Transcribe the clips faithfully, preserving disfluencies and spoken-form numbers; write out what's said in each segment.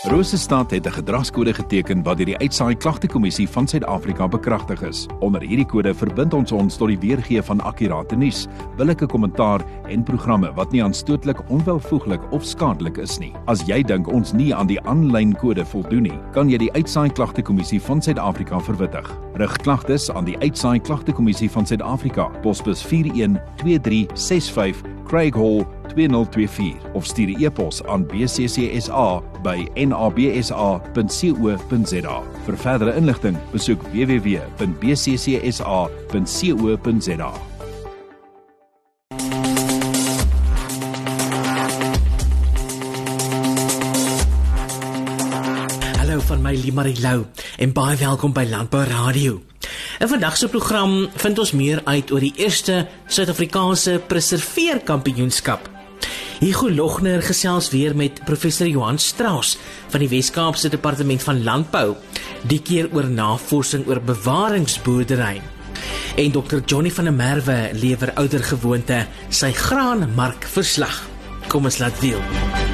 Rosestad het 'n gedragskode geteken wat deur die Uitsaai Klagtekommissie van Suid-Afrika bekragtig is. Onder hierdie kode verbind ons ons tot die weergee van akkurate nuus, billike kommentaar en programme wat nie aanstootlik, onwelvoeglik of skadelik is nie. As jy dink ons nie aan die aanlyn kode voldoen nie, kan jy die Uitsaai Klagtekommissie van Suid-Afrika verwittig. Rig klagtes aan die Uitsaai Klagtekommissie van Suid-Afrika, posbus vier een twee drie ses vyf, Craig Hall twee nul twee vier of stuur 'n e-pos aan b c c s a by n a b s a punt co punt z a. Vir verdere inligting, besoek w w w punt b c c s a punt co punt z a. Hallo van my Limarie Lou en baie welkom by Landbou Radio. In vandag se program vind ons meer uit oor die eerste Suid-Afrikaanse preserveerkampioenskap. Hugo Logner gesels weer met professor Johan Strauss van die Wes-Kaapse Departement van Landbou, die keer oor navorsing oor bewaringsboerdery. En dokter Johnny van der Merwe lewer oudergewoonte sy graanmarkverslag. Kom ons laat deel.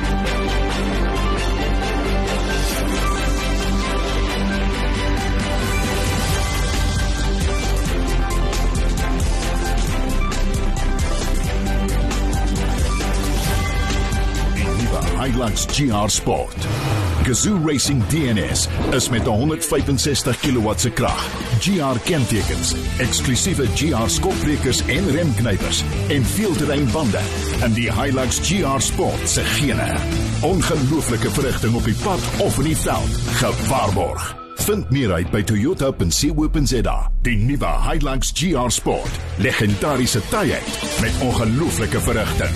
Hilux G R Sport. Gazoo Racing D N S is met honderd vyfensestig kilowatt se krag, G R kentekens, eksklusiewe G R skopbrekers en remknypers en veelterreinbande in die Hilux G R Sport se gene. Ongelooflike verrigting op die pad of in die veld, gewaarborg. Vind meer uit by toyota punt co punt z a. Die nuwe Hilux G R Sport, legendariese taaiheid met ongelooflike verrigting.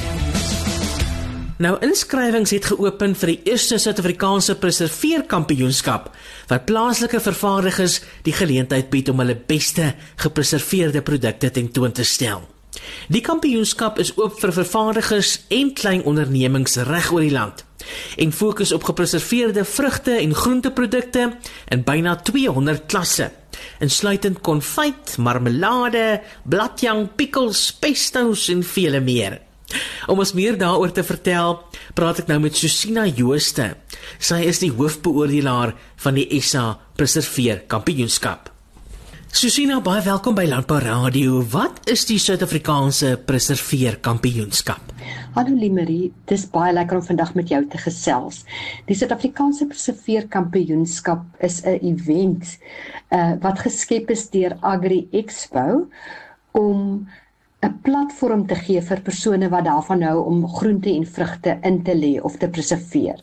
Nou, inskrywings het geopen vir die eerste Suid-Afrikaanse preserveerkampioenskap, wat plaaslike vervaardigers die geleentheid bied om hulle beste gepreserveerde produkte tentoon te stel. Die kampioenskap is oop vir vervaardigers en klein ondernemings reg oor die land en fokus op gepreserveerde vrugte en groenteprodukte in byna tweehonderd klasse, insluitend konfyt, marmelade, bladjang, pickles, pestos en vele meer. Om ons meer daaroor te vertel, praat ek nou met Susina Jooste. Sy is die hoofbeoordelaar van die S A Preserveer Kampioenskap. Susina, baie welkom by Landbou Radio. Wat is die Suid-Afrikaanse Preserveer Kampioenskap? Hallo Limarie, dit is baie lekker om vandag met jou te gesels. Die Suid-Afrikaanse Preserveer Kampioenskap is 'n event uh, wat geskep is deur Agri Expo om 'n platform te gee vir persone wat daarvan hou om groente en vrugte in te lê of te preserveer.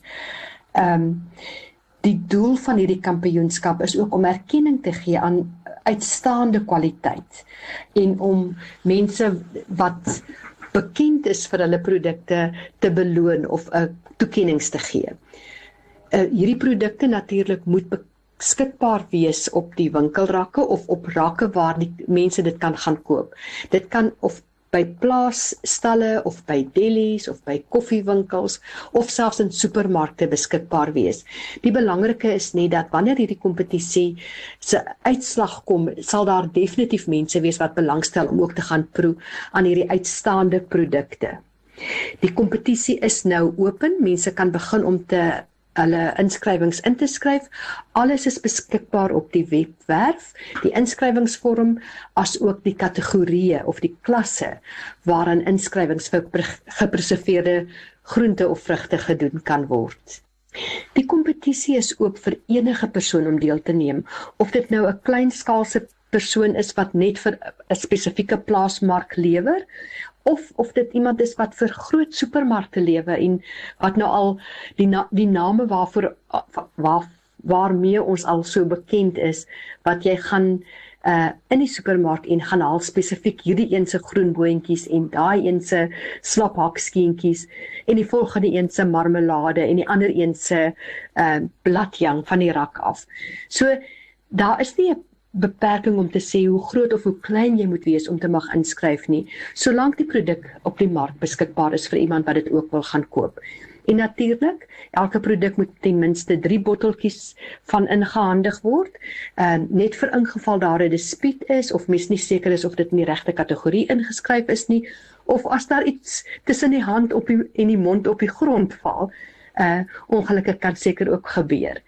Um, die doel van hierdie kampioenskap is ook om erkenning te gee aan uitstaande kwaliteit en om mense wat bekend is vir hulle produkte te beloon of 'n uh, toekennings te gee. Uh, hierdie produkte natuurlik moet beskikbaar wees op die winkelrakke of op rakke waar die mense dit kan gaan koop. Dit kan of by plaasstalle of by delis of by koffiewinkels of selfs in supermarkte beskikbaar wees. Die belangrike is net dat wanneer hierdie kompetisie se uitslag kom, sal daar definitief mense wees wat belangstel om ook te gaan proe aan hierdie uitstaande produkte. Die kompetisie is nou open, mense kan begin om te hulle inskrywings in te skryf. Alles is beskikbaar op die webwerf, die inskrywingsvorm, as ook die kategorieë of die klasse waarin inskrywings vir gepreserveerde groente of vrugte gedoen kan word. Die kompetisie is oop vir enige persoon om deel te neem, of dit nou 'n kleinskaalse persoon is wat net vir 'n spesifieke plaasmark lewer, of of dit iemand is wat vir groot supermarkte lewe en wat nou al die na, die name waarvoor waar, waarmee ons al so bekend is, wat jy gaan uh, in die supermark en gaan haal spesifiek hierdie een se groenboontjies en daai een se slaphakskientjies en die volgende een se marmelade en die ander een se uh, bladjang van die rak af. So daar is nie 'n beperking om te sê hoe groot of hoe klein jy moet wees om te mag inskryf nie, solank die produk op die mark beskikbaar is vir iemand wat dit ook wil gaan koop. En natuurlik, elke produk moet ten minste drie botteltjies van ingehandig word, uh, net vir ingeval daar 'n dispuut is, of mens nie seker is of dit in die regte kategorie ingeskryf is nie, of as daar iets tussen die hand op die, en die mond op die grond val, uh, ongelukke kan seker ook gebeur.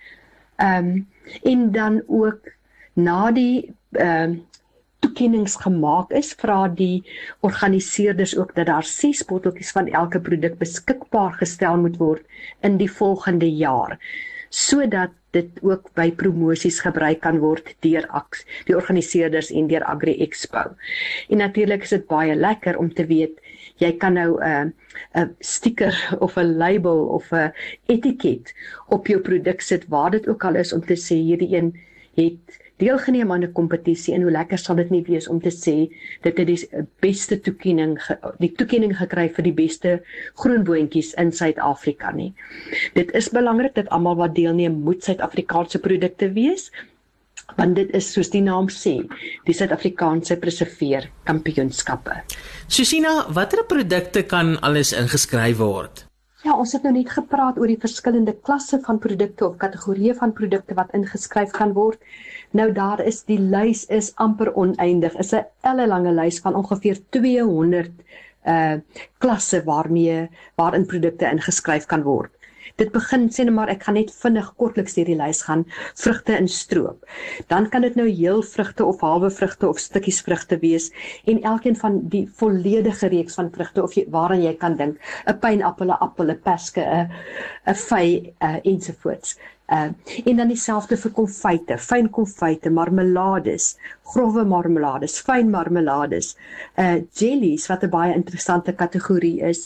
Um, en dan ook na die uh, toekennings gemaak is, vra die organiseerders ook dat daar ses botteltjies van elke produk beskikbaar gestel moet word in die volgende jaar, sodat dit ook by promosies gebruik kan word deur die organiseerders en deur Agri Expo. En natuurlik is dit baie lekker om te weet, jy kan nou 'n uh, 'n sticker of 'n label of 'n etiket op jou produk sit, waar dit ook al is, om te sê hierdie een het deelgeneem aan 'n kompetisie, en hoe lekker sal dit nie wees om te sê dit het die beste toekenning, die toekenning gekry vir die beste groenboontjies in Suid-Afrika nie. Dit is belangrik dat almal wat deelneem moet Suid-Afrikaanse produkte wees, want dit is, soos die naam sê, die Suid-Afrikaanse Preserveer Kampioenskappe. Susina, watter produkte kan alles ingeskryf word? Ja, ons het nou net gepraat oor die verskillende klasse van produkte of kategorieë van produkte wat ingeskryf kan word. Nou daar is, die lys is amper oneindig, is 'n ellelange lys van ongeveer tweehonderd uh, klasse waarmee, waarin produkte ingeskryf kan word. Dit begin, sê nou maar, ek gaan net vinnig kortliks deur die lys gaan, vrugte in stroop. Dan kan dit nou heel vrugte of halwe vrugte of stukkies vrugte wees, en elkeen van die volledige reeks van vrugte, of jy, waaraan jy kan dink, 'n pynappel, 'n appel, 'n peske, 'n 'n vy, uh, ensovoorts. Uh, en dan dieselfde vir konfyte, fyn konfyte, marmelades, grove marmelades, fyn marmelades, uh, jellies, wat 'n baie interessante kategorie is.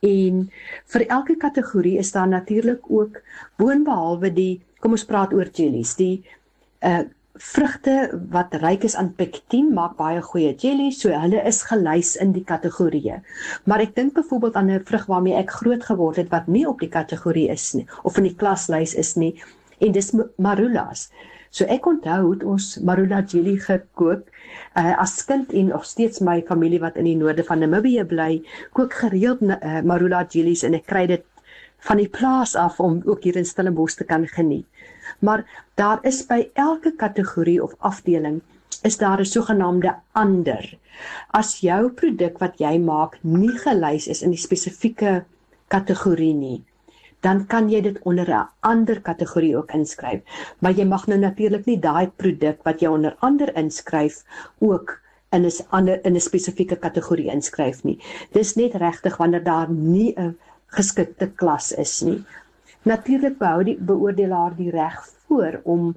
En vir elke kategorie is daar natuurlik ook, boonbehalwe die, kom ons praat oor jellies, die uh, vrugte wat ryk is aan pektin, maak baie goeie jellies, so hulle is gelys in die kategorieë. Maar ek dink byvoorbeeld aan 'n vrug waarmee ek groot geword het, wat nie op die kategorie is nie, of in die klaslys is nie, en dis marulas. So ek onthou het ons marula jelly gekook, uh, as kind, en nog steeds my familie wat in die noorde van Namibië bly, kook gereeld uh, marula jellies, en ek kry dit van die plaas af om ook hier in Stellenbosch te kan geniet. Maar daar is by elke kategorie of afdeling is daar 'n sogenaamde ander. As jou produk wat jy maak nie gelys is in die spesifieke kategorie nie, dan kan jy dit onder 'n ander kategorie ook inskryf. Maar jy mag nou natuurlik nie daai produk wat jy onder ander inskryf ook in 'n ander in 'n spesifieke kategorie inskryf nie. Dis net regtig wanneer daar nie 'n geskikte klas is nie. Natuurlik behou die beoordelaar die reg voor om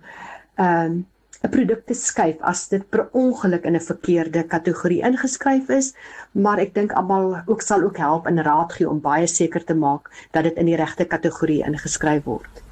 um, 'n produk te skuif as dit per ongeluk in 'n verkeerde kategorie ingeskryf is, maar ek dink almal ook sal ook help in raad gee om baie seker te maak dat dit in die regte kategorie ingeskryf word.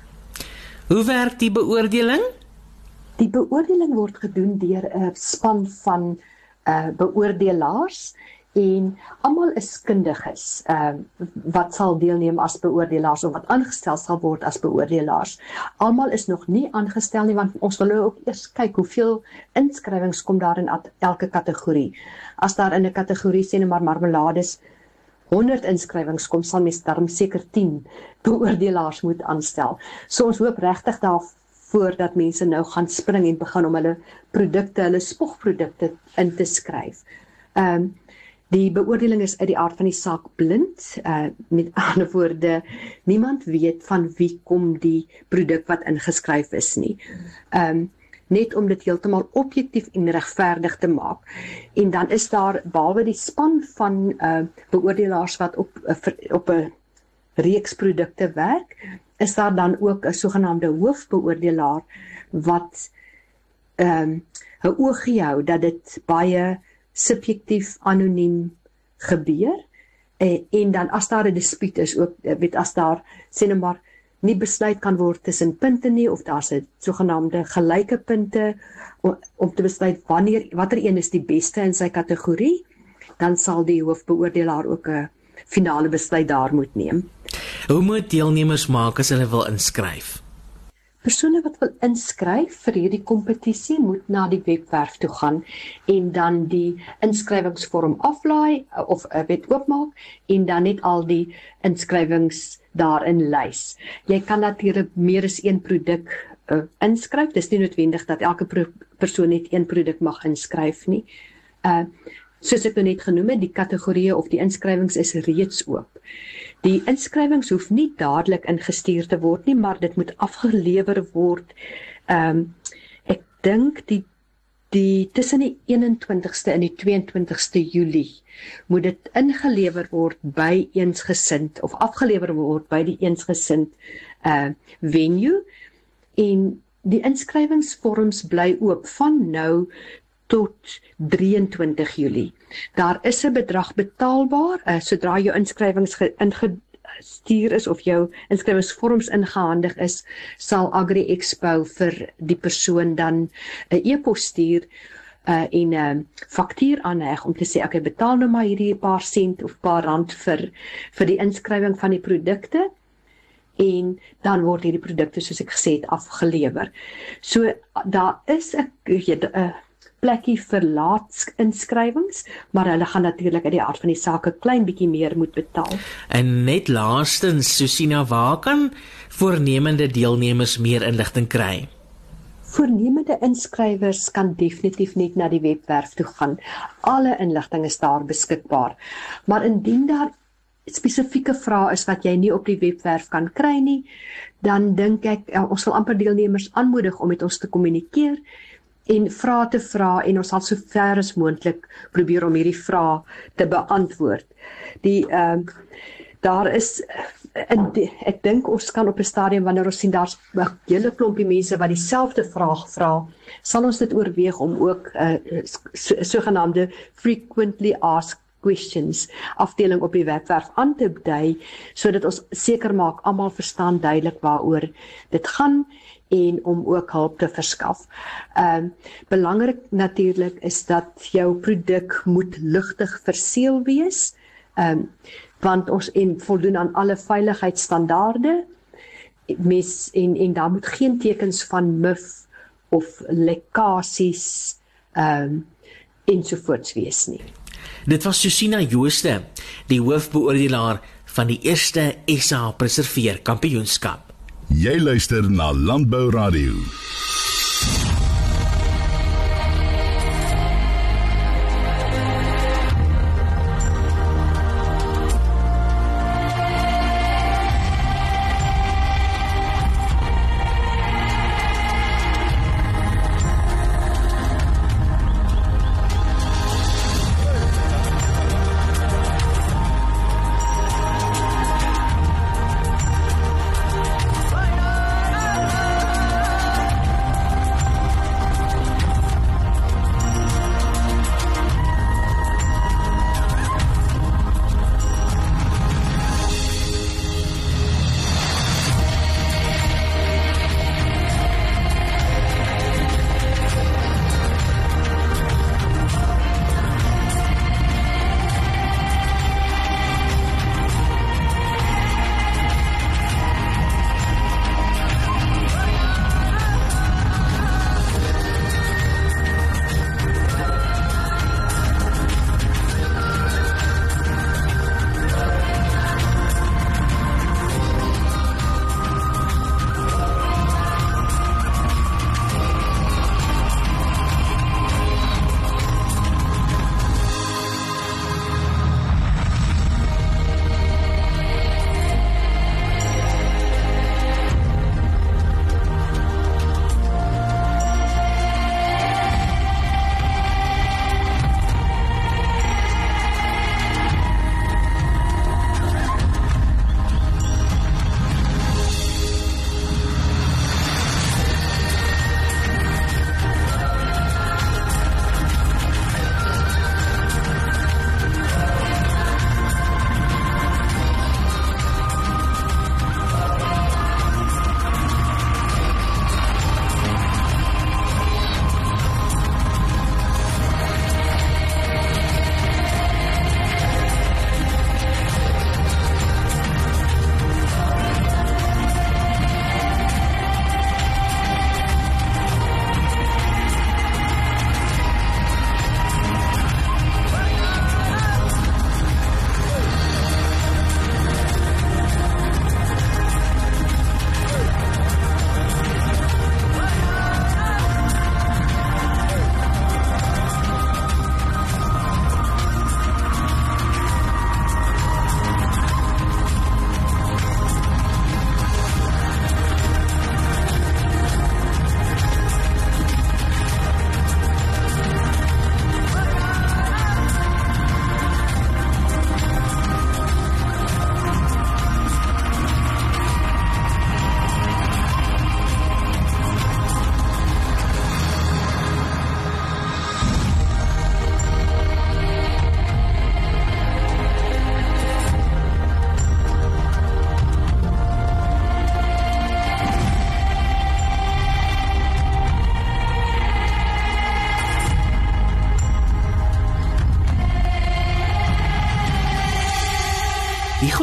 Hoe werk die beoordeling? Die beoordeling word gedoen deur 'n span van uh, beoordelaars, en almal is kundiges uh, wat sal deelneem as beoordelaars of wat aangestel sal word as beoordelaars. Almal is nog nie aangestel nie, want ons wil ook eers kyk hoeveel inskrywings kom daar in elke kategorie. As daar in 'n kategorie sê net maar marmelades honderd inskrywings kom, sal mens daarom seker tien beoordelaars moet aanstel. So ons hoop regtig daarvoor dat mense nou gaan spring en begin om hulle produkte, hulle spogprodukte in te skryf. Ehm um, Die beoordeling is uit die aard van die saak blind, uh, met ander woorde, niemand weet van wie kom die produk wat ingeskryf is nie. Um, net om dit heeltemal objektief en regverdig te maak. En dan is daar, behalwe die span van uh, beoordelaars wat op, uh, op 'n reeks produkte werk, is daar dan ook 'n sogenaamde hoofbeoordelaar wat um, 'n oogie hou dat dit baie subjektief, anoniem gebeur, en, en dan as daar 'n dispuut is, ook, weet, as daar, sê nou maar, nie besluit kan word tussen punte nie, of daar's 'n sogenaamde gelyke punte, om, om te besluit wanneer, watter een is die beste in sy kategorie, dan sal die hoofbeoordelaar ook 'n finale besluit daar moet neem. Hoe moet deelnemers maak as hulle wil inskryf? Persone wat wil inskryf vir hierdie kompetisie moet na die webwerf toe gaan en dan die inskrywingsvorm aflaai of uh, weet oopmaak en dan net al die inskrywings daarin lys. Jy kan natuurlik meer as een produk uh, inskryf. Dis nie noodwendig dat elke pro- persoon net een produk mag inskryf nie. Uh, soos ek nou net genoem het, die kategorieë of die inskrywings is reeds oop. Die inskrywings hoef nie dadelik ingestuur te word nie, maar dit moet afgelewer word. Um, ek dink die Die, tussen die eenentwintigste en die tweeëntwintigste Julie moet dit ingelewer word by Eensgesind of afgelewer word by die Eensgesind uh, venue, en die inskrywingsvorms bly oop van nou tot drieëntwintig Julie. Daar is 'n bedrag betaalbaar uh, sodra jou inskrywings ingestuur is of jou inskrywingsvorms ingehandig is, sal Agri Expo vir die persoon dan 'n e-pos stuur uh, en 'n uh, faktuur aanheg om te sê, ek betaal nou maar hierdie paar sent of paar rand vir vir die inskrywing van die produkte, en dan word hierdie produkte, soos ek gesê het, afgelewer. So daar is 'n uh, plekkie vir laat inskrywings, maar hulle gaan natuurlik uit die aard van die saak 'n klein bietjie meer moet betaal. En net laastens, Susina, waar kan voornemende deelnemers meer inligting kry? Voornemende inskrywers kan definitief net na die webwerf toe gaan. Alle inligting is daar beskikbaar. Maar indien daar spesifieke vrae is wat jy nie op die webwerf kan kry nie, dan dink ek, ons sal amper deelnemers aanmoedig om met ons te kommunikeer en vrae te vra, en ons sal so ver as moontlik probeer om hierdie vrae te beantwoord. Die, uh, daar is, in die, ek dink ons kan op 'n stadium, wanneer ons sien daar's 'n hele klompie mense wat dieselfde vraag vra, sal ons dit oorweeg om ook uh, so, sogenaamde frequently asked questions afdeling op die webwerf aan te dui, sodat ons seker maak almal verstaan duidelik waaroor dit gaan, en om ook hulp te verskaf. Um, belangrik natuurlik is dat jou produk moet lugtig verseël wees, um, want ons en voldoen aan alle veiligheidsstandaarde, mes, en, en daar moet geen tekens van muf of lekkasies um, ensovoorts wees nie. Dit was Susina Jooste, die hoofbeoordelaar van die eerste S A Preserveer Kampioenskap. Jy luister na Landbou Radio.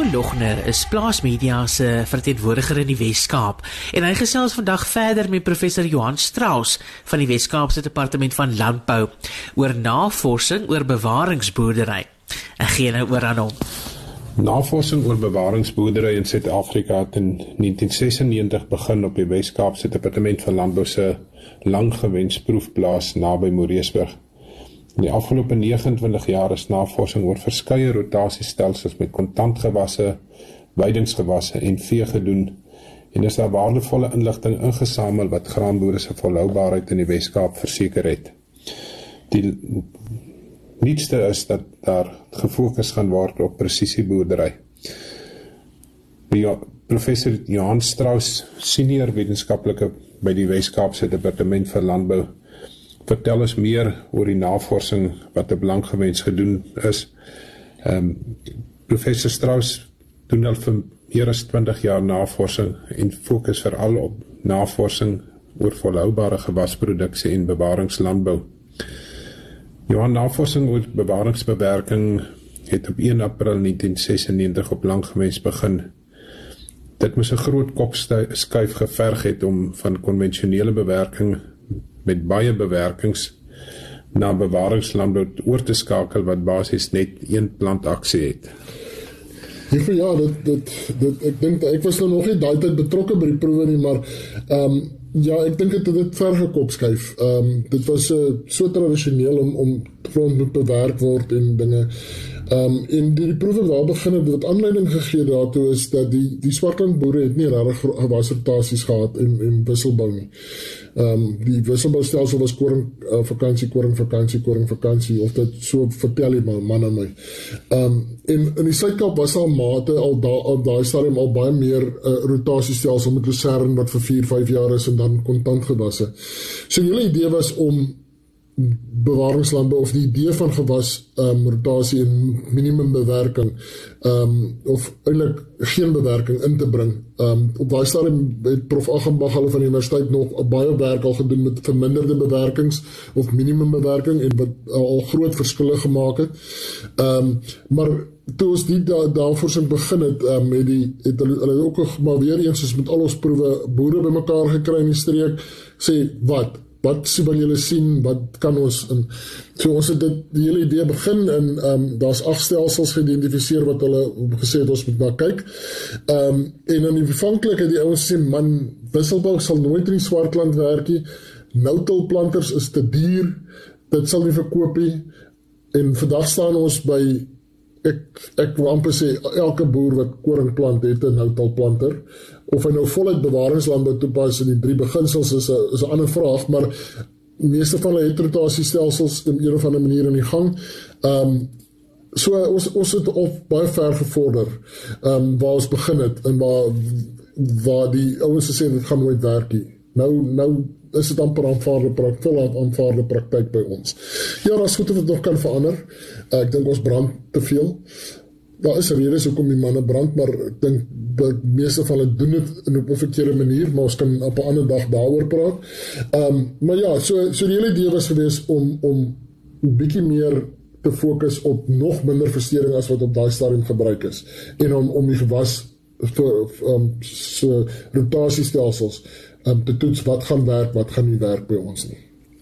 Logner is Plaasmedia se verteenwoordiger in die Wes-Kaap en hy gesels vandag verder met professor Johan Strauss van die Wes-Kaapse Departement van Landbou oor navorsing oor bewaringsboerdery. Ek gee nou oor aan hom. Navorsing oor bewaringsboerdery in Suid-Afrika het in negentien sesennegentig begin op die Wes-Kaapse Departement van Landbou se langgewensproefplaas naby Moreesburg. In die afgelope negenentwintig jaar is navorsing oor verskeie rotasiestelsels met kontantgewasse, weidingsgewasse en vee gedoen en is daar waardevolle inligting ingesamel wat graanboere se volhoubaarheid in die Wes-Kaap verseker het. Die nuutste is dat daar gefokus gaan word op presisieboerdery. Professor Johan Strauss, senior wetenskaplike by die Wes-Kaapse Departement van Landbou, vertel ons meer oor die navorsing wat op langgewens gedoen is. Um, Professor Strauss doen al vir meer as twintig jaar navorsing en fokus veral op navorsing oor volhoubare gewasproduksie en bewaringslandbou. Johan, navorsing oor bewaringsbewerking het op een april negentien sesennegentig op langgewens begin. Dit moes 'n groot kopskuif geverg het om van konvensionele bewerking met baie bewerkings na bewaringslandbou oor te skakel wat basies net een plantaksie het. Ja, dit, dit, dit, ek dink, ek was nou nog nie daai tyd betrokke by die proewe nie, maar um, ja, ek dink het dit ver gekopskuif. Um, dit was uh, so tradisioneel om, om grond moet bewerk word en dinge. Um, en die, die proewe waar begin het, wat aanleiding gegee daartoe is dat die, die swartlandboere het nie regtig gewasrotasies gehad en, en wisselbou nie. Um, die wisselboustelsel was koring, uh, vakansie, koring, vakansie, koring, vakansie, of dit so vertel die man, man aan my. Um, en in die Suid-Kaap was al mate, al da, al daai stadium al baie meer uh, rotasiestelsel met lucerne wat vir vier, vyf jaar is en dan kontantgewasse. So die hele idee was om bewaringslandbou of die idee van gewas um, rotasie en minimum bewerking um, of eintlik geen bewerking in te bring. Um, op daai stadium het Prof Agambag hulle van die universiteit nog baie werk al gedoen met verminderde bewerkings of minimum bewerking en wat al groot verskille gemaak het. Um, maar toe ons die da navorsing begin het, um, het, die, het hulle, hulle ook maar weer eens soos met al ons proewe boere by mekaar gekry in die streek, sê wat? Wat wil julle sien, wat kan ons, en so ons het dit, die hele idee begin, en um, daar is agt stelsels geïdentifiseer wat hulle gesê het, ons moet maar kyk, um, en in die bevankelijk het die ouens sê, man, wisselbou sal nooit in die swartland werk nie, noutelplanters is te duur, dit sal nie verkoop nie, en vandag staan ons by, ek, ek wil amper sê, elke boer wat koring plant het 'n noutelplanter, of hy nou voluit bewaringslandbou toepas in die drie beginsels is 'n is 'n ander vraag, maar die meeste van hulle het rotasiestelsels in een of ander manier in die gang. Um, so ons, ons het al baie ver gevorder, um, waar ons begin het, en waar, waar die ouens gesê dit gaan nooit werk nie. Nou, nou is dit amper aanvaarde praktijk, voluit aanvaarde praktijk by ons. Ja, dat is goed of het nog kan verander. Uh, ek dink ons brand te veel. Daar is redes hoekom die manne brand, maar ek dink dat meeste van hulle doen het in 'n verkeerde manier, maar ons kan op 'n ander dag daaroor praat. Um, maar ja, so, so die hele idee was gewees om, om 'n bietjie meer te fokus op nog minder versteuring as wat op daai stadium gebruik is, en om, om die gewas vir um, so rotasiestelsels um, te toets wat gaan werk, wat gaan nie werk by ons nie.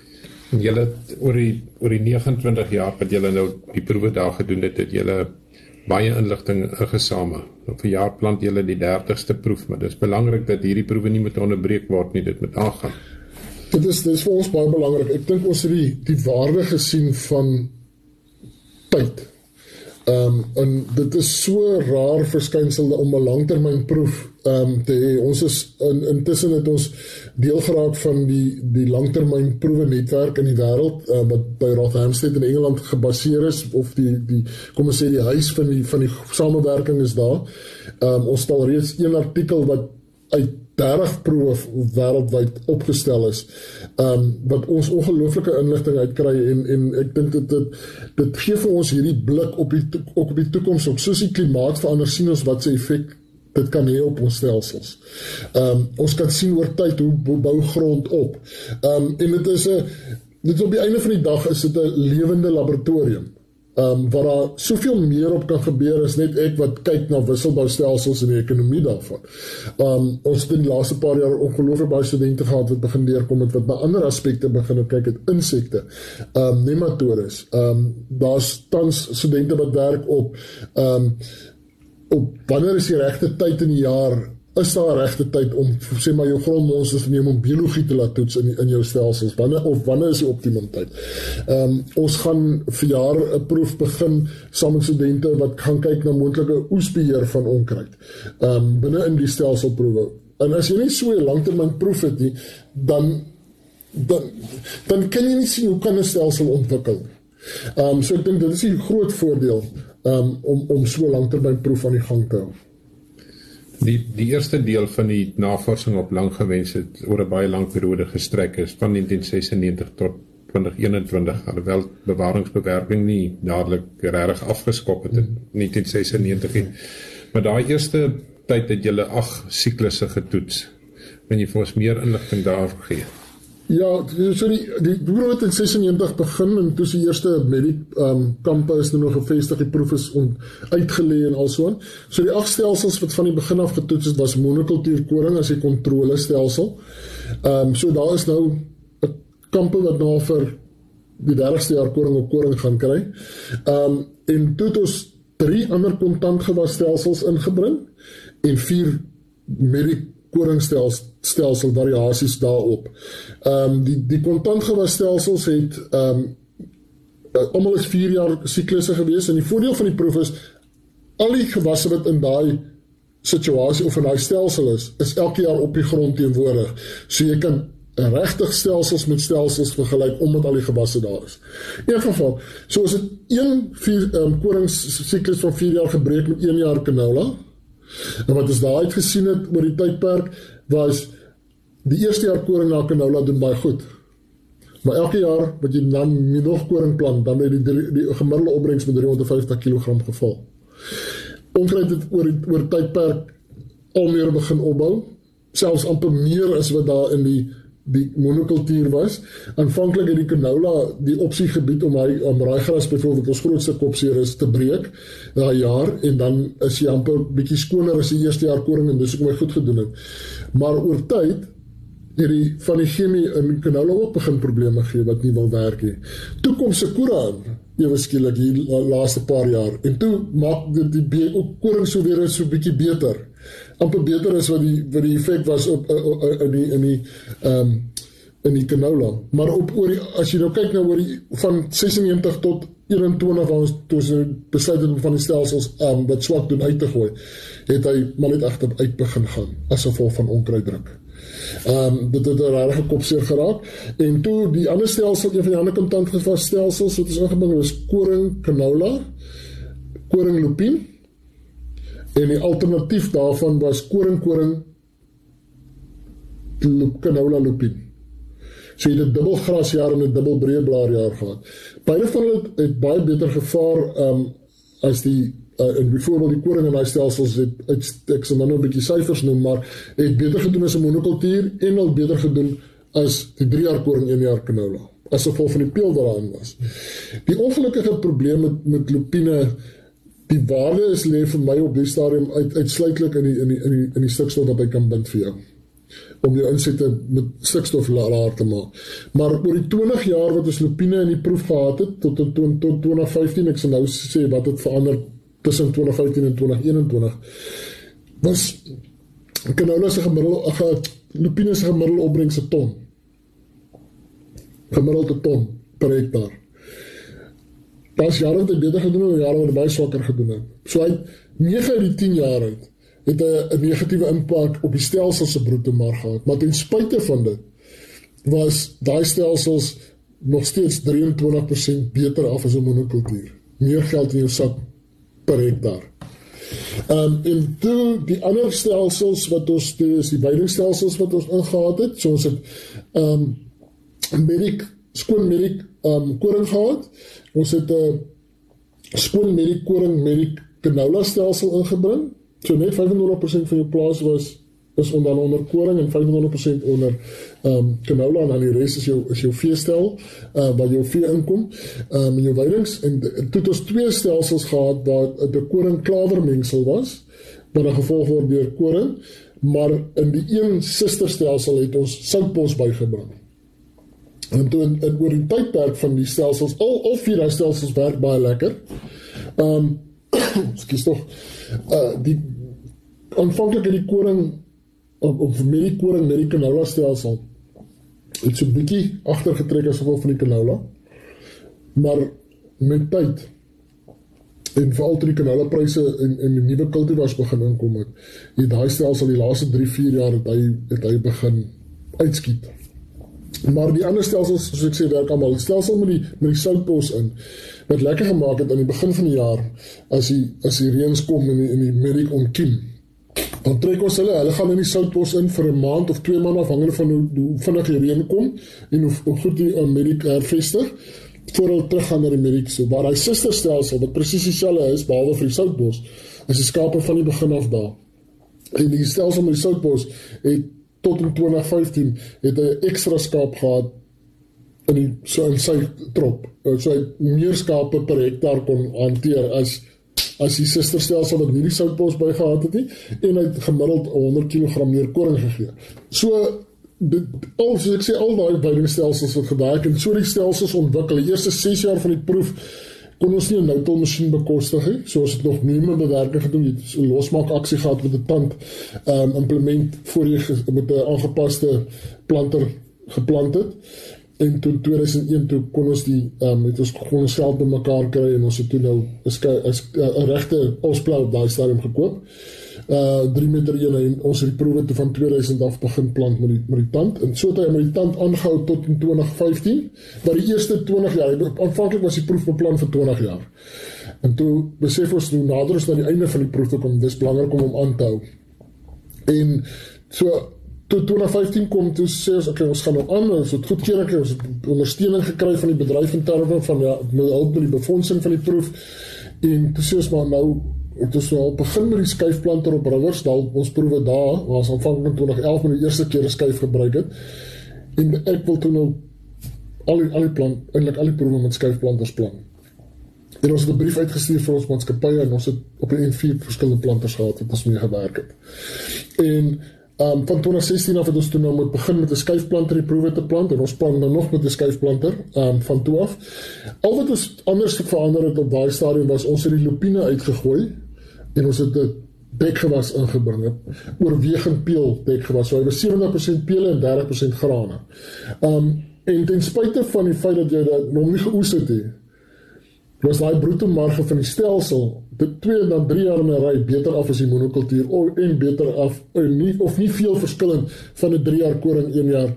Julle oor die, oor die negenentwintig jaar wat julle nou die proewe daar gedoen het, het julle baie inligting ingesamel. Vir jaar plant julle die dertigste proef, maar dit is belangrik dat hierdie proewe nie moet onderbreek word nie, dit moet aangaan. Dit is, dit is vir ons baie belangrik. Ek dink ons het die, die waarde gesien van tyd. Um, en dit is so raar verskynsel om 'n langtermynproef um, te hê. Ons is, in, intussen het ons deel geraak van die, die langtermynproewe netwerk in die wêreld, uh, wat by Rothamsted in Engeland gebaseer is, of die, die kom ons sê die huis van die, van die samewerking is daar. Um, ons stel reeds een artikel wat uit dertig proewe wêreldwyd opgestel is, um, wat ons ongelooflike inligting uitkry, en, en ek dink dit, dit, dit gee vir ons hierdie blik op die, ook op die toekoms, op soos die klimaat verander, sien ons wat sy effek dit kan hê op ons stelsels. Um, ons kan sien oor tyd hoe bou grond op. Um, en dit is 'n, dit op die einde van die dag is dit 'n lewende laboratorium. Um, waar daar soveel meer op kan gebeur is net ek wat kyk na wisselboustelsels en die ekonomie daarvan. Um, ons het in die laaste paar jaar ongelooflik baie studente gehad wat begin deurkom het wat na ander aspekte begin het kyk het, insekte, um, nematodes. Um, daar's tans studente wat werk op um, op wanneer is die regte tyd in die jaar, is daar regte tyd om, sê maar, jou grondmonsters te neem om biologie te laat toets in, in jou stelsels, wanneer, of wanneer is die optimum tyd. Um, ons gaan vir jaar 'n proef begin saam met studente wat gaan kyk na moontlike oesbeheer van onkruid, um, binne in die stelselproewe. En as jy nie so 'n langtermyn proef het nie, dan, dan, dan kan jy nie sien hoe kan 'n stelsel ontwikkel. Um, so ek dink dit is 'n groot voordeel um, om, om so 'n langtermyn proef aan die gang te hou. Die, die eerste deel van die navorsing op langgewens het oor 'n baie lang periode gestrek is, van negentien sesennegentig tot twintig eenentwintig, alhoewel bewaringsbewerking nie dadelik regtig afgeskop het in negentien sesennegentig nie. Maar daai eerste tyd het julle ag siklusse getoets. Kan jy vir ons meer inligting daaroor gee? Ja, so die, die boere het in sesennegentig begin en toe die eerste medic um, kampe is nou nog gevestig, die proef is on, uitgelee en al so aan. So die agt stelsels wat van die begin af getoets het, was monokultuurkoring as die kontrolestelsel. Um, so daar is nou 'n kampe wat nou vir die dertigste jaar koring op koring gaan kry. Um, en toe het ons drie ander kontantgewasstelsels ingebring en vier medic koringstelsel variasies daarop. Um, die die kontantgewasstelsels het um, almal is vier jaar siklusse gewees en die voordeel van die proef is al die gewasse wat in daai situasie of in daai stelsel is, is elke jaar op die grond teenwoordig. So jy kan regtig stelsels met stelsels vergelyk omdat al die gewasse daar is. In 'n geval, so as dit een vier um, koringssiklus van vier jaar gebreek met een jaar canola. En wat ons daar uitgesien het oor die tydperk was die eerste jaar koring na canola doen baie goed. Maar elke jaar wat jy dan nog koring plant, dan het die, die gemiddelde opbrengs met driehonderdvyftig kilogram geval. Onkruid het oor die oor tydperk al meer begin opbou, selfs amper meer as wat daar in die die monokultuur was. Aanvanklik het die canola die opsie gebied om hy om raaigras byvoorbeeld ons grootste kopseer is te breek daai jaar en dan is hy amper bietjie skoner as die eerste jaar koring en dis ook my goed gedoen het. Maar oor tyd het die van die chemie in canola ook begin probleme gee wat nie wil werk nie. Toe kom Sakura in, ewe skielik die laaste paar jaar en toe maak die, die ook koring so weer so bietjie beter. amper beter as wat die wat die effek was op in die in die ehm um, in die canola. Maar op oor die, as jy nou kyk nou oor die van sesennegentig tot eenentwintig waar ons toe besluit het om van die stelsels um, wat swak doen uit te gooi, het hy maar net agter uit begin gaan as gevolg van onkruiddruk. Um, dit het 'n rare kopseer geraak en toe die ander stelsel, een van die ander kontantgewasstelsels wat ons ingebring was koring canola, koring lupien en die alternatief daarvan was koring koring canola lupien. So jy het 'n dubbel grasjaar en 'n dubbel breedblaarjaar gehad. Beide van hulle het, het baie beter gevaar um, as die Uh, en byvoorbeeld die koring en die stelsels het, het, ek sal nou 'n bietjie syfers noem, maar het beter gedoen as 'n monokultuur en al beter gedoen as die drie jaar koring, een jaar canola, as gevolg van die peel daaraan was. Die ongelukkige probleem met, met lupine, die waarde is lê vir my op die stadium uit, uitsluitlik in die, in, die, in, die, in die stikstof wat hy kan bind vir jou, om jou insekte met stikstof laer te maak. Maar oor die twintig jaar wat ons lupine in die proef gehad het, tot, tot, tot, tot twintig vyftien, ek sal nou sê wat het verander tussen twintig vyftien en twintig eenentwintig, was canola se gemiddelde, lupine se gemiddelde opbrengs 'n ton. Gemiddelde ton per hektaar. Daar's jare wat hy beter gedoen het en jare wat hy baie swakker gedoen het. So hy nege uit die tien jaar uit het hy 'n negatiewe impak op die stelsel se bruto maar gehad. Maar ten spyte van dit was daai stelsels nog steeds drieëntwintig persent beter af as 'n monokultuur. Meer geld in jou sak per hektaar. Um, en toe die ander stelsels wat ons, toe is die weidingstelsels wat ons ingehaad het, so ons het um, medic, skoon medic um, koring gehad, ons het 'n uh, skoon medic koring, medic canola stelsel ingebring, so net vyfentwintig persent van jou plaas was is dan onder koring en vyfentwintig persent onder um, canola en dan die res is jou, is jou veestel, uh, waar jou vee inkom, um, en jou weidings, en toe het ons twee stelsels gehad waar die koring-klawermengsel was, wat dan gevolg word deur koring, maar in die een sisterstelsel het ons soutbos bygebring. En toe in, in oor die tydperk van die stelsels, al, al vier die stelsels werk baie lekker, um, excuse toch, uh, die aanvanklik in die koring, of met die koring, met die canola stelsel, het so bietjie agtergetrek as gevolg van die canola, maar met tyd, en vooral toe die canola pryse en, en die nuwe cultivars begin inkom het, het hy stelsel die laaste drie, vier jaar het hy, het hy begin uitskiet. Maar die ander stelsels, soos ek sê, werk allemaal, die stelsel met die, met die soutbos in, wat lekker gemaakt het aan die begin van die jaar, as die, as die reens kom en die, en die merk ontkiem, dan trek ons hulle, hulle gaan in die soutbos in vir een maand of twee maand afhangende van hoe, hoe vinnig die reën kom, en hoe, hoe goed die uh, merk hervestig, voor hulle teruggaan na die merk. So, waar die sisterstelsel, wat precies dieselfde is, behalwe vir die soutbos, is die skape van die begin af daar. En die stelsel met die soutbos, het tot in twintig vyftien, het hy extra skaap gehad, in, die, so in sy trop, so hy meer skape per hektaar kon hanteer, as as die sisterstelsel wat nie die soutbos by gehad het nie, en hy het gemiddeld honderd kilogram meer koring gegee. So, dit, al, soos ek sê, al die weidingstelsels wat gewerk, en so die stelsels ontwikkel, die eerste ses jaar van die proef, kon ons nie een noutelmachine bekostig, he? So ons het nog nie meer bewerking gedoen, jy het een losmaak aksie gehad met die tand um, implement, voor jy met die aangepaste planter geplant het, en toen tweeduisend een toe kon ons die, um, het ons gewoon ons geld by mekaar kry, en ons het toen nou een rechte olsplau op die stadium gekoop, uh, drie meter een, en ons het die proewe toe van tweeduisend af begin plant met die, met die tand, en so het hy met die tand aangehoud tot in twintig vyftien, maar die eerste twintig jaar, aanvankelijk was die proef beplan vir twintig jaar, en toe besef ons, toe nader ons na die einde van die proef te kom, dit is belangrijk om om aan te hou, en so, toe twintig vyftien kom, toe sê ons, okay, ons gaan nou aan, ons het goedkeuring, ons het ondersteuning gekry van die bedryf in terme van ja, hulp met die befondsing van die proef, en toe sê ons maar nou, het ons al begin met die skuifplanter op Riversdal, ons proewe daar, waar ons aanvanklik in twintig elf met die eerste keer een skuif gebruik het, en ek wil toe nou al die, al die plant, eindelijk al die proewe met skuifplanters plan. En ons het een brief uitgestuur vir ons maatskappye, en ons het op die vier verskillende planters gehad, wat ons mee gewerk het. En Um, van twintig sestien af het ons toen nou moet begin met die skuifplanter die proewe te plant, en ons plan dan nog met die skuifplanter um, van toe af. Al wat ons anders verander het op die stadium was, ons het die lupine uitgegooi, en ons het die dekgewas ingebring, oorwegend peel dekgewas, so hy was sewentig persent pele en dertig persent grane. Um, en ten spyte van die feit dat jy dat nog nie geoes het he, was die bruto marge van die stelsel, dit twee dan drie jaar in een rij, beter af as die monocultuur, en beter af, en nie, of nie veel verskillend van die drie jaar koring, een jaar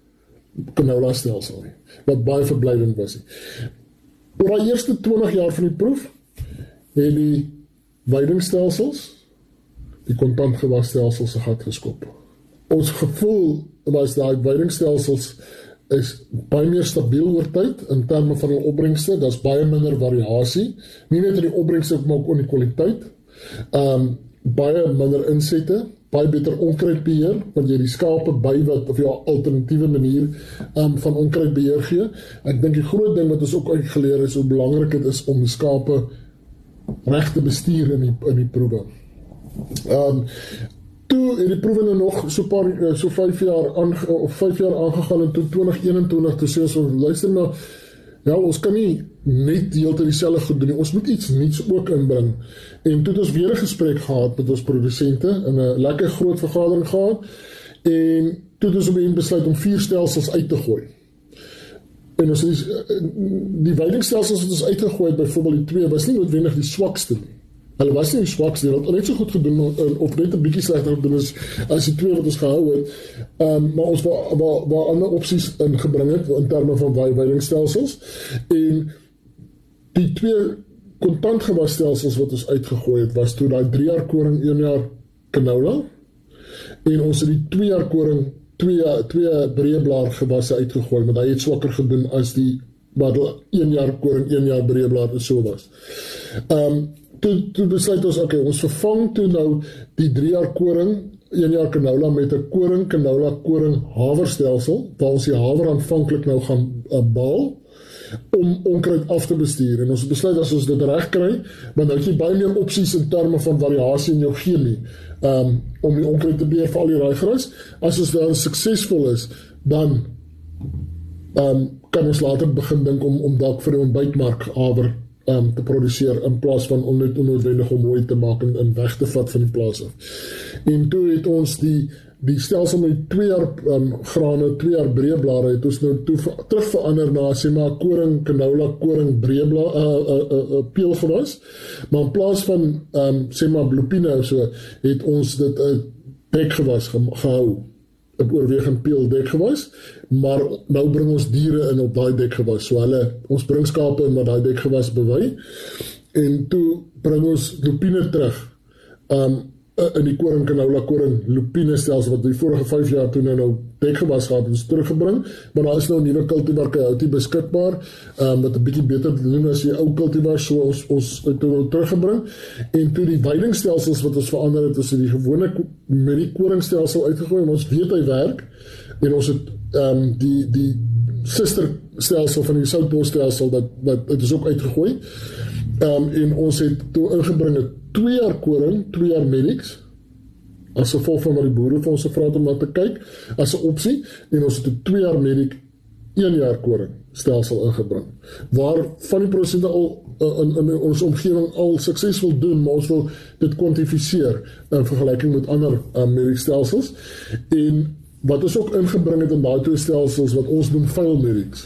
canola stelsel, nie, wat baie verblijvend was. Nie. Oor die eerste twintig jaar van die proef, het die weidingstelsels, die kontantgewasstelsels se gat geskop. Ons gevoel was die weidingstelsels is baie meer stabiel oor tyd, in termen van die opbrengste, dat is baie minder variasie, nie net in die opbrengste, maar ook in die kwaliteit, um, baie minder insette, baie beter onkruidbeheer, want jy die skape by wat, of jou alternatieve manier um, van onkruidbeheer gee. Ek dink die groot ding wat ons ook uitgeleer is, hoe belangrik het is om die skape recht te bestuur in die, in die proewe. Um, Toe het die proewe nou nog so, paar, so vijf jaar aange, of vijf jaar aangegaan, en toe twintig eenentwintig, toe sê ons, luister nou, ja, ons kan nie net die hele tyd dieselfde goed doen, ons moet iets niets ook inbring, en toe het ons weer een gesprek gehad met ons producente, en een lekker groot vergadering gehad, en toe het ons op een besluit om vier stelsels uit te gooi. En ons die, die weidingstelsels wat ons uitgegooi het, byvoorbeeld die twee, was nie noodwendig die swakste nie. Hulle was nie die swakste, hulle het net so goed gedoen, of net een bietjie slechter gedoen as, as die twee wat ons gehou het, um, maar ons waar, waar, waar ander opties ingebring het, in termen van weidingstelsels, en die twee kontantgewasstelsels wat ons uitgegooi het, was toe die drie jaar koring, een jaar canola, en ons het die twee jaar koring, twee, twee breëblaar gewasse uitgegooi, want hy het swakker gedoen as die, wat een jaar koring, een jaar breëblaar en so was. Um, Toe, toe besluit ons, okay, ons vervang toe nou die drie jaar koring een jaar canola met 'n koring, canola, koring, haverstelsel, waar ons die haver aanvanklik nou gaan uh, baal, om onkruid af te bestuur. En ons het besluit as ons dit reg kry, want nou het jy baie meer opsies in terme van variasie in jou chemie, um, om die onkruid te beheer vir al die raaigras. As ons dan suksesvol is, dan um, kan ons later begin dink om, om dalk vir die ontbytmark haver um, te produseer, in plaas van om net onnoodwendig om mooi te maak en, en weg te vat van die plaas af. En toe het ons die die stelsel met twee jaar um, grane, twee jaar breeblare, het ons nou toe terug verander na, sê maar, koring, canola, koring, breebla, uh, uh, uh, uh, peelgewas, maar in plaas van, um, sê maar, lupine of so, het ons dit 'n uh, dekgewas ge gehou, 'n oorwegend peel dekgewas, maar nou bring ons diere in op daai dekgewas, so hulle, ons bring skape in wat daai dekgewas bewy, en toe bring ons lupine terug, um, in die koring, canola, koring, lupine stelsel, wat die vorige vijf jaar toen nou, nou dekgewas gehad, ons teruggebring, maar daar is nou nieuwe cultivar coyote beskikbaar, um, wat een bietjie beter te doen as die ou cultivar, so ons, ons het nou teruggebring, en toe die veilingstelsels wat ons verander het, is die gewone met die koringstelsel uitgegooi, en ons weet hy werk, en ons het um, die, die sisterstelsel van die soutbosstelsel, dat, dat het is ook uitgegooi, um, en ons het toe ingebring het twee jaar koring, twee jaar medics, as gevolg van wat die boere vir ons gevra het om na te kyk, as 'n opsie, en ons het een twee jaar medic, een jaar koring stelsel ingebring, waar van die prosente al in, in ons omgewing al suksesvol doen, maar ons wil dit kwantifiseer in vergelijking met ander uh, medic stelsels, en wat ons ook ingebring het in daai twee stelsels, wat ons noem fail medics.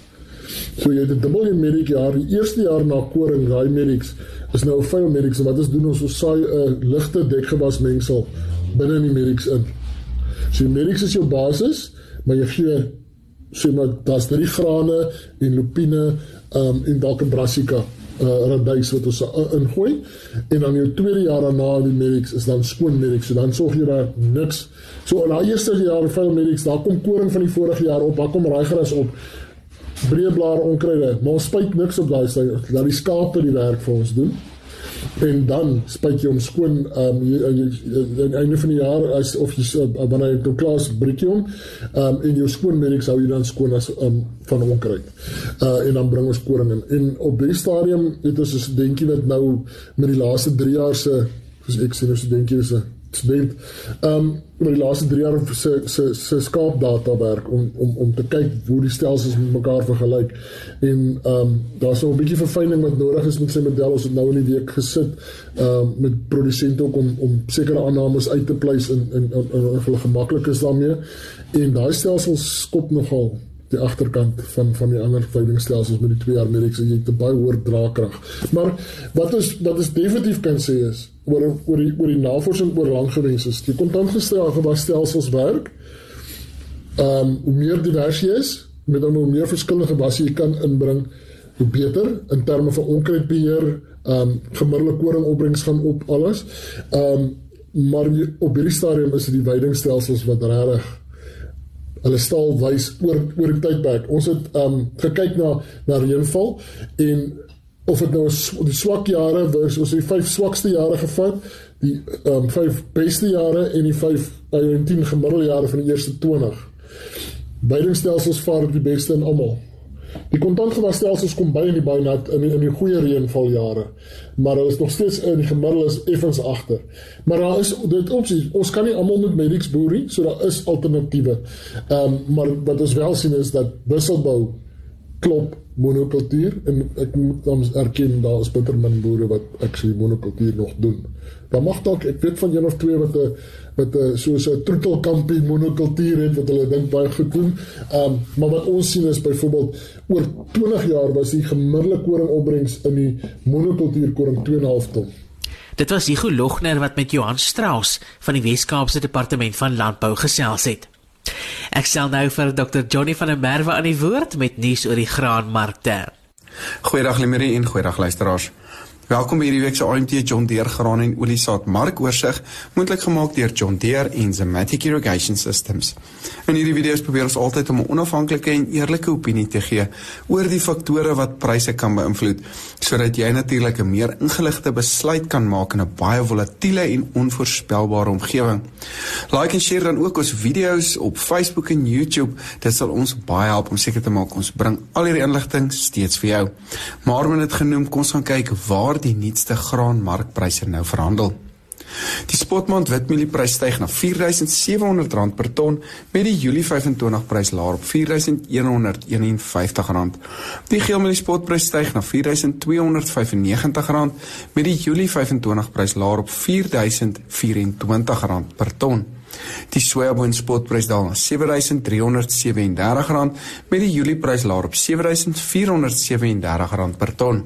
So jy het een dubbel medic jaar, die eerste jaar na koring, daai medics, is nou fail medics, en wat ons doen, ons ons saai een lichte dekgewas mengsel binnen die medics in. So die medics is jou basis, maar jy gee, so maar, daar is drie grane, en lupine, um, en dalk een brassica, uh, radijs wat ons uh, ingooi, en dan jou tweede jaar daarna die medics, is dan skoon medics, so dan sorg jy daar niks. So in die eerste jaar fail medics, daar kom koring van die vorige jaar op, daar kom raaigras op, breeblare onkruide, maar ons spuit niks op daai stuk, dat die skape die werk vir ons doen, en dan spuit jy hom skoon, um, jy, jy, jy, aan die einde van die jaar, as, of jy, uh, wanneer jy toe klaar is, breek jy hom, um, en jou skoon medics hou jy dan skoon as, um, van onkruid, uh, en dan bring ons koring in, en op die stadium, het ons een denkie wat nou, met die laaste drie jaar se, soos ek sê nou so denkie is een student, um, met die laaste drie jaar se, se, se skaapdata werk, om, om, om te kyk hoe die stelsels met mekaar vergelyk, en um, daar is nog een bykie verfeining wat nodig is met sy model, ons het nou in die week gesit, um, met producent ook, om, om sekere aannames uit te pleis, en, en, en, en, en hulle gemakkelijk is daarmee, en die stelsels skop nogal die achterkant van, van die ander veilingstelsels met die twee jaar medics, en jy het een baie hoër draagkrag. Maar wat is, wat is definitief kan sê is, oor, oor, die, oor die navorsing oor lang gewees is, die kontantgestrage stelsels werk, um, hoe meer divers jy is, met hoe meer verskillende gewasse jy kan inbring, hoe beter, in termen van onkruidbeheer, um, gemiddelde koringopbrengs gaan op alles, um, maar op hierdie stadium is die veilingstelsels wat rarig hulle stal wys oor, oor die tydperk. Ons het um, gekyk na, na reënval, en of het nou die swak jare, ons het die vijf swakste jare gevat, die um, vijf beste jare, en die vijf, en tien gemiddelde jare van die eerste twintig. Veilingstelsels vaar die beste in almal. Die kontantgewasstelsels kom by in die baie nat, in die, in die goeie reënvaljare, maar hulle is nog steeds in die gemiddelde is effens agter. Maar daar is dit opsie, ons kan nie almal met medics boer nie, so daar is alternatiewe. Um, maar wat ons wel sien is dat wisselbou klop monocultuur, en ek moet dan erken, daar is bitter min boere wat actually monocultuur nog doen. Daar mag dalk, ek weet van een of twee wat een wat uh, soos een troetelkampie monocultuur het, wat hulle dink baie goed doen, um, maar wat ons sien is byvoorbeeld, oor twintig jaar was die gemiddelde koringopbrengs in die monocultuur koring twee komma vyf ton. Dit was Hugo Logner wat met Johan Strauss van die Wes-Kaapse Departement van Landbou gesels het. Ek stel nou vir dokter Johnny van der Merwe aan die woord met nuus oor die graanmarkte. Goeiedag Lemerie en goeiedag luisteraars. Welkom by hierdie week se A M T John Deere graan en oliesaad markoorsig, moontlik gemaak deur John Deere en Zematic Irrigation Systems. In hierdie video's probeer ons altyd om 'n onafhanklike en eerlike opinie te gee oor die faktore wat pryse kan beïnvloed, sodat jy natuurlik 'n meer ingeligte besluit kan maak in 'n baie volatiele en onvoorspelbare omgewing. Like en share dan ook ons video's op Facebook en YouTube. Dit sal ons baie help om seker te maak ons bring al hierdie inligting steeds vir jou. Maar met dit genoem, kom ons gaan kyk waar die nuutste graanmarkpryse nou verhandel. Die spotmaand witmielieprys styg na vier duisend sewe honderd rand per ton, met die Julie vyf en twintig prys laer op vier duisend een honderd een en vyftig rand. Die geelmieliespotprys styg na vier duisend twee honderd vyf en negentig rand, met die Julie vyf en twintig prys laer op vier duisend vyf en twintig rand per ton. Die sojaboonspotprys daal na sewe duisend drie honderd sewe en dertig rand, met die Julie prys laer op sewe duisend vier honderd sewe en dertig rand per ton.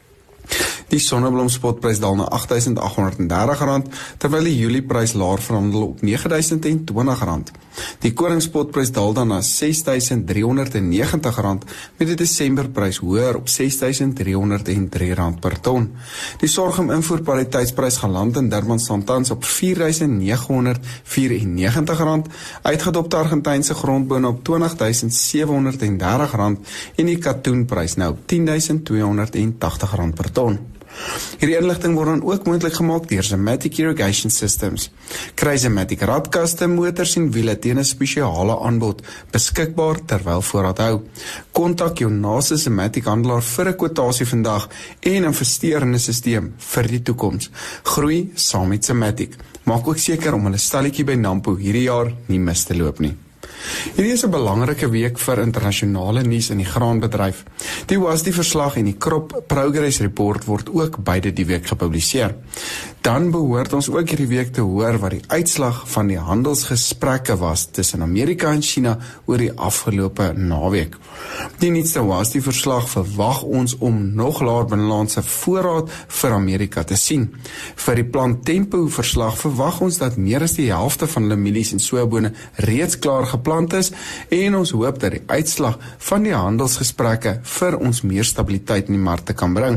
Die sonneblomspotprys daal na agt duisend agt honderd dertig rand, terwyl die Julieprys laer verhandel op nege duisend twintig rand. Die koringspotprys daal dan na ses duisend drie honderd negentig rand, met die Desemberprys hoër op ses duisend drie honderd drie rand per ton. Die sorghum invoerpariteitsprys gaan land in Durban staan tans op vier duisend nege honderd vyf en negentig rand, uitgedopte Argentynse grondbone op twintig duisend sewe honderd dertig rand en die katoenprys nou op tien duisend twee honderd tagtig rand per ton. Hierdie inligting word dan ook moontlik gemaak deur Zematic Irrigation Systems. Kry Zematic radkaste, motors en wiele teen 'n spesiale aanbod, beskikbaar terwyl voorraad hou. Kontak jou naaste Zematic handelaar vir 'n kwotasie vandag en investeer in 'n stelsel vir die toekoms. Groei saam met Zematic. Maak ook seker om hulle stalletjie by Nampo hierdie jaar nie mis te loop nie. Hierdie is 'n belangrike week vir internasionale nuus in die graanbedryf. Die W A S D I-verslag en die Crop Progress Report word ook beide die week gepubliseer. Dan behoort ons ook hierdie week te hoor wat die uitslag van die handelsgesprekke was tussen Amerika en China oor die afgelope naweek. Die nuutste W A S D I-verslag verwag ons om nog laer binnelandse voorraad vir Amerika te sien. Vir die Plant Tempo verslag verwag ons dat meer as die helfte van hulle mielies en sojabone reeds klaar geplant is en ons hoop dat die uitslag van die handelsgesprekke vir ons meer stabiliteit in die markte kan bring.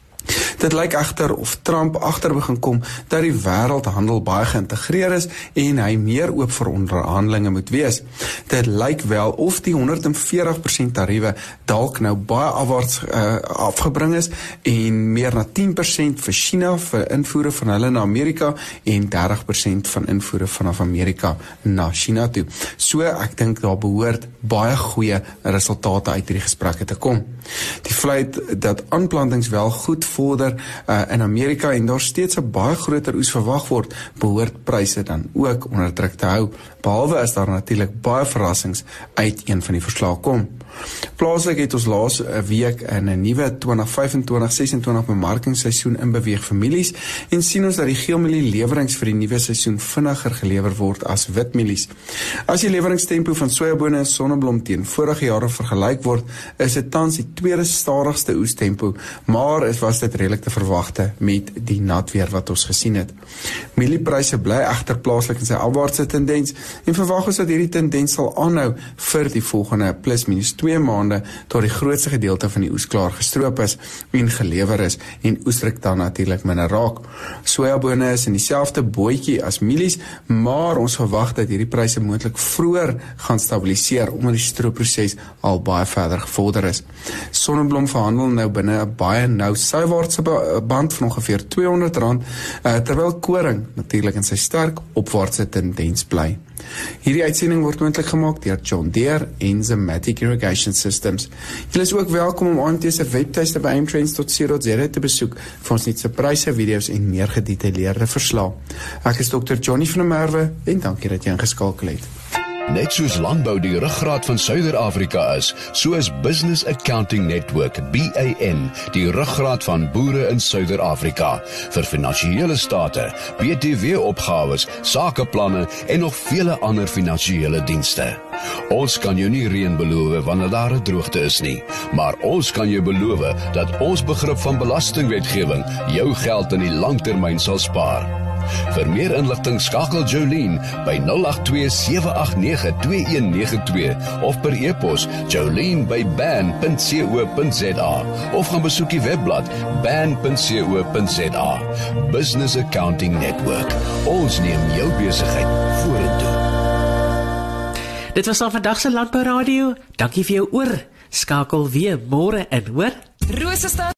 Dit lyk egter of Trump agter begin kom dat die wêreldhandel baie geïntegreer is en hy meer oop vir onderhandelinge moet wees. Dit lyk wel of die honderd en veertig persent tariewe dalk nou baie afwaarts uh, afgebring is en meer na tien persent vir China vir invoere van hulle na Amerika en dertig persent van invoere vanaf Amerika na China toe. So ek dink daar behoort baie goeie resultate uit hierdie gesprekke te kom. Die feit dat aanplantings wel goed vorder uh, in Amerika en daar steeds 'n baie groter oes verwag word, behoort pryse dan ook onder druk te hou. Behalwe is daar natuurlik baie verrassings uit een van die verslae kom. Plaaslik het ons laas week in 'n nuwe twintig vyf-twintig ses-en-twintig bemarkingsseisoen in beweeg vir mielies en sien ons dat die geelmielie lewerings vir die nuwe seisoen vinniger gelewer word as witmielies. As die leweringstempo van sojabone en sonneblom teen vorige jare vergelyk word, is dit tans die tweede stadigste oestempo, maar het was dit redelik te verwagte met die nat weer wat ons gesien het. Mieliepryse bly egter plaaslik in sy afwaartse tendens en verwag ons dat hierdie tendens sal aanhou vir die volgende plus minus twee maande tot die grootste gedeelte van die oes klaar gestroop is en gelewer is en oesdruk dan natuurlik minder raak. Sojabone is in dieselfde bootjie as mielies, maar ons verwag dat hierdie pryse moontlik vroeër gaan stabiliseer omdat die stroopproses al baie verder gevorder is. Sonneblom verhandel nou binne 'n baie nou sywaartse band van ongeveer tweehonderd rand, terwyl koring natuurlik in sy sterk opwaartse tendens bly. Hierdie uitsending word moontlik gemaak deur John Deere en Zematic Irrigation Systems. Julle is ook welkom om A M T se webtuiste by amtrends dot co dot za te besoek vir ons nuutste pryse, video's en meer gedetailleerde verslae. Ek is dokter Johnny van der Merwe en dankie dat jy ingeskakel het. Net soos landbou die ruggraat van Suider-Afrika is, so is Business Accounting Network, B A N, die ruggraat van boere in Suider-Afrika, vir finansiële state, B T W-opgawes, sakeplanne en nog vele ander finansiële dienste. Ons kan jou nie reën beloof wanneer daar 'n droogte is nie, maar ons kan jou beloof dat ons begrip van belastingwetgewing jou geld in die langtermyn sal spaar. Vir meer inligting skakel Jolene by nul agt twee sewe agt nege twee een nege twee of per e-pos jolene by ban punt co punt za of gaan besoek die webblad ban punt co punt za. Business Accounting Network. Ons neem jou besigheid vorentoe. Dit was al vandag se Landbou Radio. Dankie vir jou oor. Skakel weer môre in, hoor. Rosestad